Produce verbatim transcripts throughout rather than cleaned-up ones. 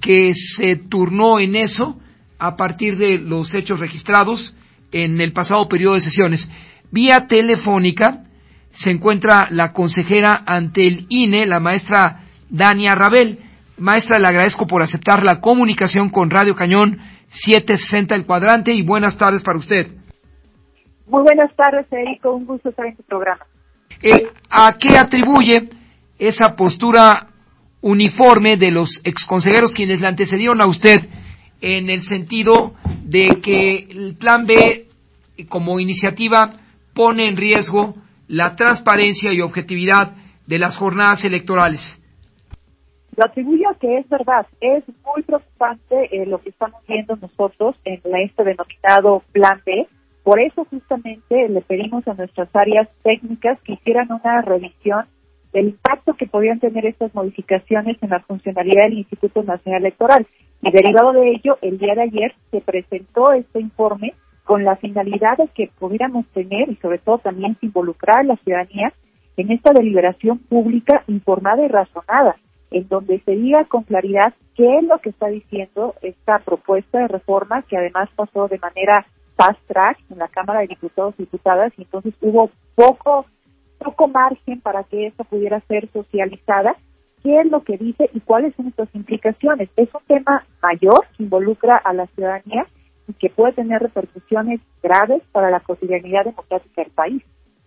que se turnó en eso a partir de los hechos registrados en el pasado periodo de sesiones. Vía telefónica se encuentra la consejera ante el I N E, la maestra Dania Rabel. Maestra, le agradezco por aceptar la comunicación con Radio Cañón setecientos sesenta El Cuadrante y buenas tardes para usted. Muy buenas tardes, Federico, un gusto estar en tu programa. Eh, ¿A qué atribuye esa postura uniforme de los exconsejeros quienes le antecedieron a usted en el sentido de que el Plan B como iniciativa pone en riesgo la transparencia y objetividad de las jornadas electorales? Lo atribuyo a que es verdad, es muy preocupante eh, lo que estamos viendo nosotros en la, este denominado Plan B. Por eso justamente le pedimos a nuestras áreas técnicas que hicieran una revisión del impacto que podían tener estas modificaciones en la funcionalidad del Instituto Nacional Electoral. Y derivado de ello, el día de ayer se presentó este informe con la finalidad de que pudiéramos tener, y sobre todo también involucrar a la ciudadanía en esta deliberación pública informada y razonada, en donde se diga con claridad qué es lo que está diciendo esta propuesta de reforma, que además pasó de manera fast track en la Cámara de Diputados y Diputadas, y entonces hubo poco, poco margen para que esto pudiera ser socializada. ¿Qué es lo que dice y cuáles son estas implicaciones? Es un tema mayor que involucra a la ciudadanía y que puede tener repercusiones graves para la cotidianidad democrática del país.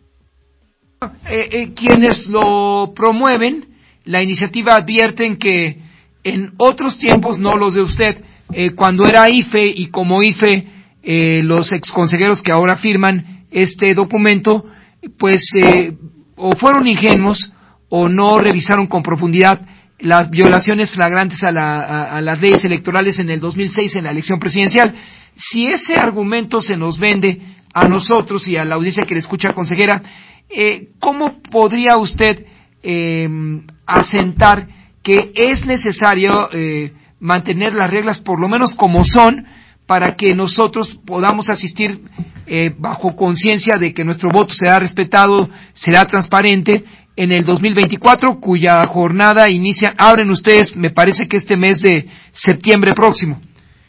Eh, eh, quienes lo promueven, la iniciativa, advierten que en otros tiempos, no los de usted, eh, cuando era I F E y como I F E, eh, los exconsejeros que ahora firman este documento, pues eh, o fueron ingenuos o no revisaron con profundidad las violaciones flagrantes a, la, a, a las leyes electorales en el dos mil seis en la elección presidencial. Si ese argumento se nos vende a nosotros y a la audiencia que le escucha, consejera, eh, ¿cómo podría usted eh, asentar que es necesario eh, mantener las reglas por lo menos como son para que nosotros podamos asistir eh, bajo conciencia de que nuestro voto será respetado, será transparente en el dos mil veinticuatro, cuya jornada inicia, abren ustedes, me parece que este mes de septiembre próximo?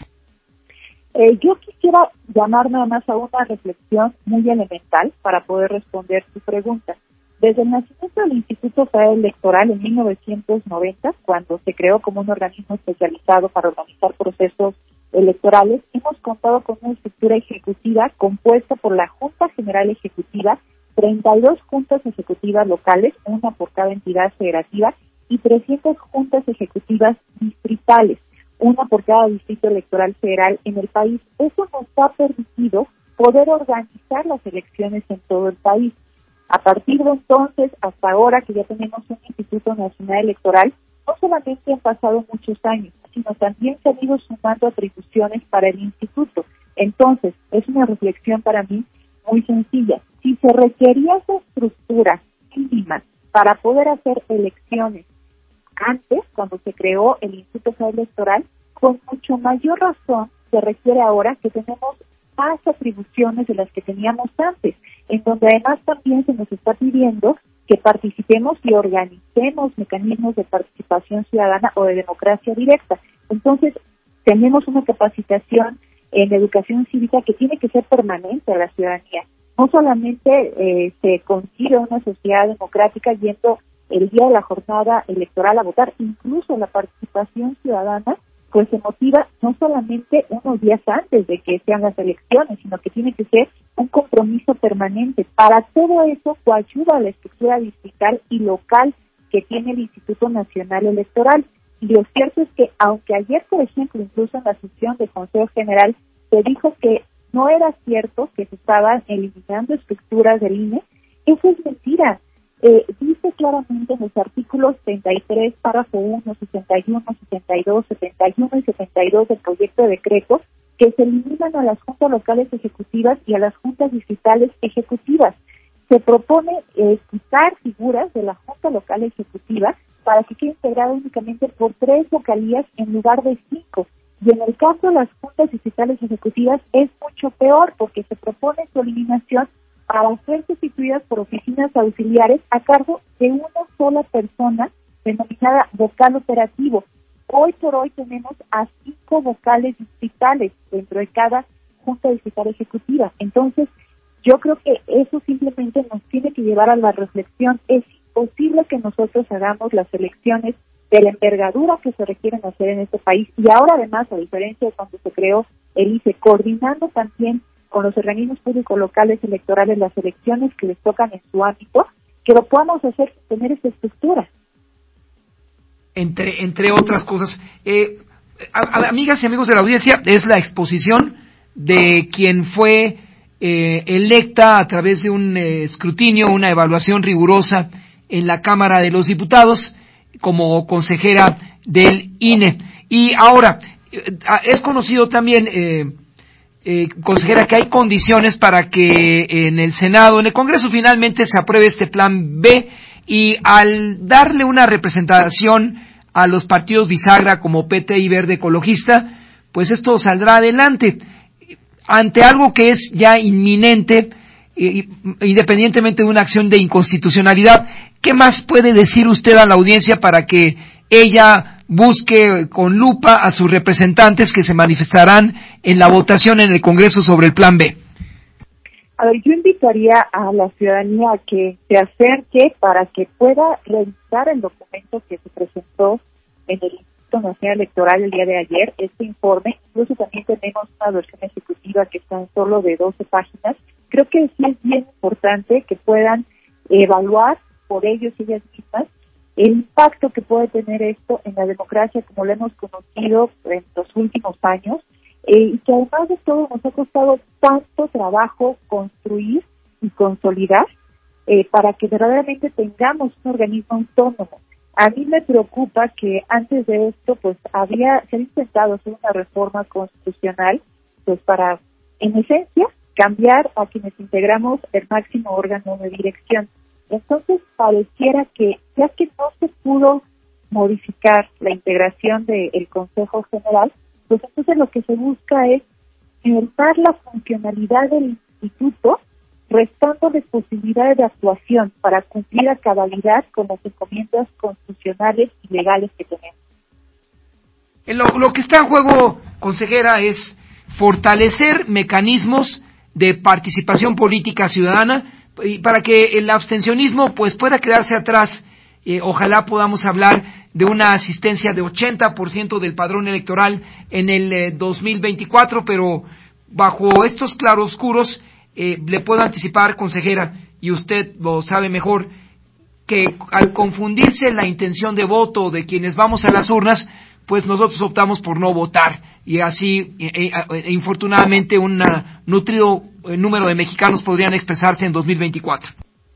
Eh, yo quisiera llamar nada más a una reflexión muy elemental para poder responder tu pregunta. Desde el nacimiento del Instituto Federal Electoral en mil novecientos noventa, cuando se creó como un organismo especializado para organizar procesos electorales, hemos contado con una estructura ejecutiva compuesta por la Junta General Ejecutiva, treinta y dos juntas ejecutivas locales, una por cada entidad federativa, y trescientas juntas ejecutivas distritales, una por cada distrito electoral federal en el país. Eso nos ha permitido poder organizar las elecciones en todo el país. A partir de entonces, hasta ahora que ya tenemos un Instituto Nacional Electoral, no solamente han pasado muchos años, sino también se han ido sumando atribuciones para el instituto. Entonces, es una reflexión para mí muy sencilla. Si se requería esa estructura mínima para poder hacer elecciones antes, cuando se creó el Instituto Federal Electoral, con mucho mayor razón se requiere ahora que tenemos más atribuciones de las que teníamos antes, en donde además también se nos está pidiendo que participemos y organicemos mecanismos de participación ciudadana o de democracia directa. Entonces, tenemos una capacitación en educación cívica que tiene que ser permanente a la ciudadanía. No solamente eh, se consigue una sociedad democrática yendo el día de la jornada electoral a votar, incluso la participación ciudadana pues se motiva no solamente unos días antes de que sean las elecciones, sino que tiene que ser un compromiso permanente. Para todo eso coadyuva la estructura distrital y local que tiene el Instituto Nacional Electoral. Y lo cierto es que, aunque ayer, por ejemplo, incluso en la sesión del Consejo General, se dijo que no era cierto que se estaban eliminando estructuras del I N E, eso es mentira. Eh, dice claramente en los artículos treinta y tres, párrafo uno, sesenta y uno, sesenta y dos, setenta y uno y setenta y dos del proyecto de decreto que se eliminan a las juntas locales ejecutivas y a las juntas distritales ejecutivas. Se propone eh, quitar figuras de la junta local ejecutiva para que quede integrada únicamente por tres localías en lugar de cinco. Y en el caso de las juntas distritales ejecutivas es mucho peor porque se propone su eliminación para ser sustituidas por oficinas auxiliares a cargo de una sola persona denominada vocal operativo. hoy por hoy tenemos a cinco vocales distritales dentro de cada Junta Distrital Ejecutiva. Entonces, yo creo que eso simplemente nos tiene que llevar a la reflexión. Es imposible que nosotros hagamos las elecciones de la envergadura que se requieren hacer en este país, y ahora además, a diferencia de cuando se creó el I C E, coordinando también con los organismos públicos locales electorales las elecciones que les tocan en su ámbito, que lo podamos hacer sin tener esa estructura. Entre, entre otras cosas. Eh, a, a, amigas y amigos de la audiencia, es la exposición de quien fue eh, electa a través de un eh, escrutinio, una evaluación rigurosa en la Cámara de los Diputados como consejera del I N E. Y ahora, eh, es conocido también, eh, eh, consejera, que hay condiciones para que en el Senado, en el Congreso, finalmente se apruebe este plan B, y al darle una representación a los partidos bisagra como P T y Verde Ecologista, pues esto saldrá adelante ante algo que es ya inminente, eh, independientemente de una acción de inconstitucionalidad. ¿Qué más puede decir usted a la audiencia para que ella busque con lupa a sus representantes que se manifestarán en la votación en el Congreso sobre el plan B? A ver, yo invitaría a la ciudadanía a que se acerque para que pueda revisar el documento que se presentó en el Instituto Nacional Electoral el día de ayer, este informe. Incluso también tenemos una versión ejecutiva que está en solo de doce páginas. Creo que sí es bien importante que puedan evaluar por ellos y ellas mismas el impacto que puede tener esto en la democracia como lo hemos conocido en los últimos años, eh, y que además de todo nos ha costado tanto trabajo construir y consolidar eh, para que verdaderamente tengamos un organismo autónomo. A mí me preocupa que antes de esto pues había se ha intentado hacer una reforma constitucional pues para, en esencia, cambiar a quienes integramos el máximo órgano de dirección. Entonces pareciera que, ya que no se pudo modificar la integración del Consejo General, pues entonces lo que se busca es mermar la funcionalidad del instituto, restándole posibilidades de actuación para cumplir a cabalidad con las encomiendas constitucionales y legales que tenemos. Lo, lo que está en juego, consejera, es fortalecer mecanismos de participación política ciudadana y para que el abstencionismo pues pueda quedarse atrás. Eh, ojalá podamos hablar de una asistencia de ochenta por ciento del padrón electoral en el eh, dos mil veinticuatro, pero bajo estos claroscuros eh, le puedo anticipar, consejera, y usted lo sabe mejor, que al confundirse la intención de voto de quienes vamos a las urnas, pues nosotros optamos por no votar, y así, eh, eh, infortunadamente, un nutrido número de mexicanos podrían expresarse en dos mil veinticuatro.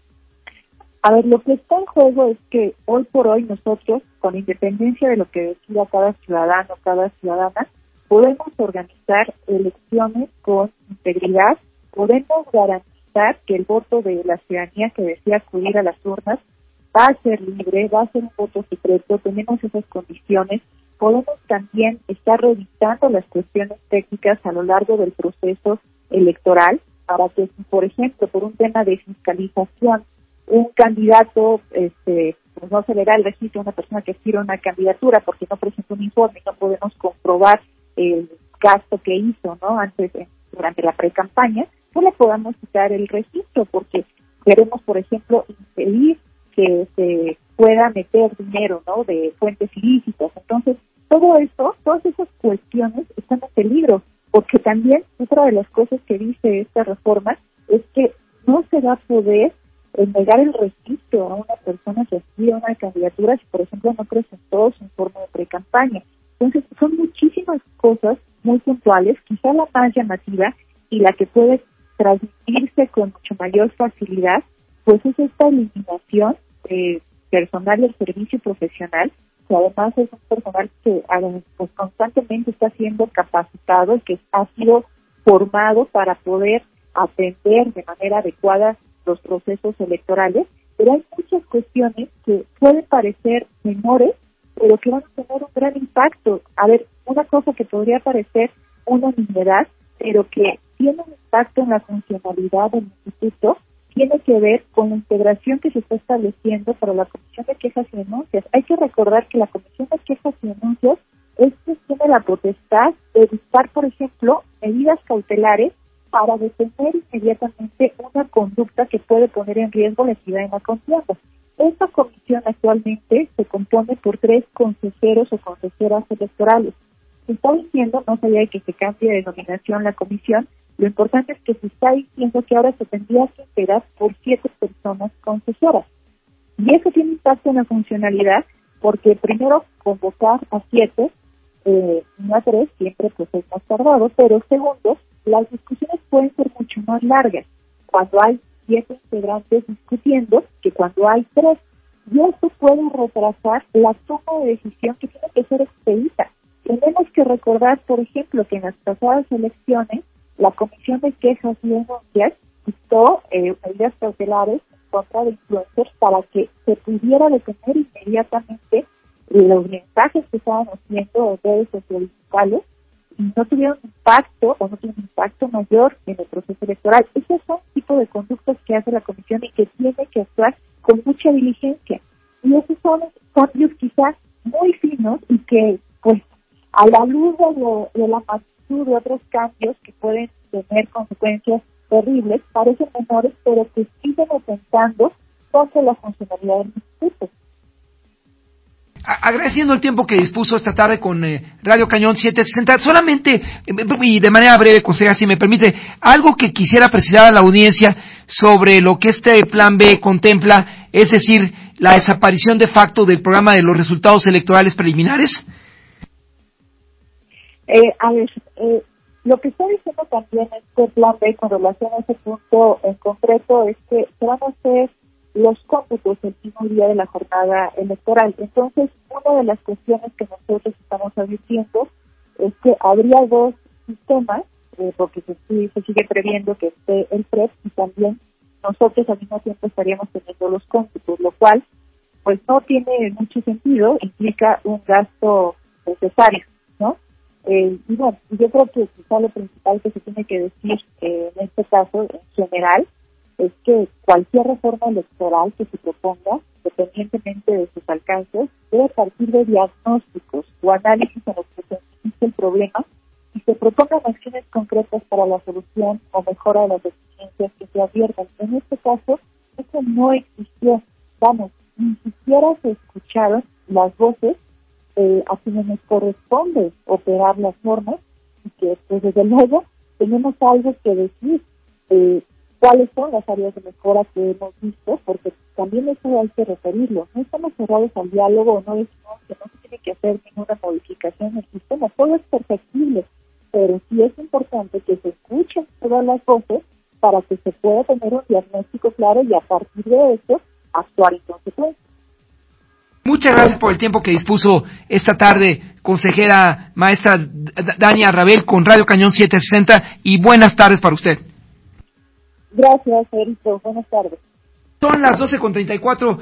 A ver, lo que está en juego es que hoy por hoy nosotros, con independencia de lo que decida cada ciudadano, cada ciudadana, podemos organizar elecciones con integridad, podemos garantizar que el voto de la ciudadanía que desea acudir a las urnas va a ser libre, va a ser un voto secreto, tenemos esas condiciones. Podemos también estar revisando las cuestiones técnicas a lo largo del proceso electoral para que, por ejemplo, por un tema de fiscalización, un candidato este, pues no se le da el registro a una persona que aspira a una candidatura porque no presentó un informe y no podemos comprobar el gasto que hizo, ¿no? Antes, durante la pre-campaña, no le podamos quitar el registro porque queremos, por ejemplo, impedir que se pueda meter dinero, ¿no? De fuentes ilícitas. Entonces, todo esto, todas esas cuestiones están en peligro, porque también otra de las cosas que dice esta reforma es que no se va a poder eh, negar el registro a una persona que aspira a una candidatura si, por ejemplo, no presentó su informe de pre-campaña. Entonces, son muchísimas cosas muy puntuales, quizá la más llamativa y la que puede transmitirse con mucho mayor facilidad, pues es esta eliminación eh, personal del servicio profesional, que además es un personal que pues, constantemente está siendo capacitado y que ha sido formado para poder atender de manera adecuada los procesos electorales, pero hay muchas cuestiones que pueden parecer menores, pero que van a tener un gran impacto. A ver, una cosa que podría parecer una nimiedad, pero que tiene un impacto en la funcionalidad del instituto, tiene que ver con la integración que se está estableciendo para la Comisión de Quejas y Denuncias. Hay que recordar que la Comisión de Quejas y Denuncias es que tiene la potestad de dictar, por ejemplo, medidas cautelares para detener inmediatamente una conducta que puede poner en riesgo la equidad y la confianza. Esta comisión actualmente se compone por tres consejeros o consejeras electorales. Se está diciendo, no sabía que se cambie de denominación la comisión, lo importante es que se está diciendo que ahora se tendría que integrar por siete personas consejeras. Y eso tiene impacto en la funcionalidad, porque primero convocar a siete, eh, no a tres, siempre pues es más tardado, pero segundo, las discusiones pueden ser mucho más largas cuando hay siete integrantes discutiendo que cuando hay tres. Y esto puede retrasar la toma de decisión que tiene que ser expedita. Tenemos que recordar, por ejemplo, que en las pasadas elecciones, la Comisión de Quejas y Denuncias dictó eh, medidas cautelares contra de influencers para que se pudiera detener inmediatamente los mensajes que estaban haciendo en redes sociales y no tuvieron impacto o no tienen impacto mayor en el proceso electoral. Esos son tipo de conductas que hace la Comisión y que tiene que actuar con mucha diligencia. Y esos son cambios quizás muy finos y que, pues, a la luz de, lo, de la magnitud de otros cambios que pueden tener consecuencias terribles, parecen menores, pero que siguen atentando contra la funcionalidad del instituto. Agradeciendo el tiempo que dispuso esta tarde con eh, Radio Cañón setecientos sesenta, solamente, eh, y de manera breve, consejera, si me permite, algo que quisiera precisar a la audiencia sobre lo que este Plan B contempla, es decir, la desaparición de facto del programa de los resultados electorales preliminares. Eh, a ver, eh, lo que está diciendo también este Plan B con relación a ese punto en concreto es que se van a hacer los cómputos el mismo día de la jornada electoral. Entonces, una de las cuestiones que nosotros estamos advirtiendo es que habría dos sistemas, eh, porque se, se sigue previendo que esté el P R E P y también nosotros al mismo tiempo estaríamos teniendo los cómputos, lo cual pues no tiene mucho sentido, implica un gasto necesario, ¿no? Eh, y bueno, yo creo que quizá lo principal que se tiene que decir eh, en este caso, en general, es que cualquier reforma electoral que se proponga, independientemente de sus alcances, debe partir de diagnósticos o análisis en los que se existe el problema y se propongan acciones concretas para la solución o mejora de las deficiencias que se adviertan. En este caso, eso no existió. Vamos, ni siquiera se escucharon las voces eh, a quienes nos corresponde operar las normas y que, pues desde luego, tenemos algo que decir. Eh, cuáles son las áreas de mejora que hemos visto, porque también eso hay que referirlo. No estamos cerrados al diálogo, no decimos que no se tiene que hacer ninguna modificación en el sistema, todo es perfectible, pero sí es importante que se escuchen todas las voces para que se pueda tener un diagnóstico claro y a partir de eso actuar en consecuencia. Muchas gracias por el tiempo que dispuso esta tarde, consejera maestra Dania Rabel con Radio Cañón setecientos sesenta, y buenas tardes para usted. Gracias, Erito. Buenas tardes. Son las doce con treinta y cuatro.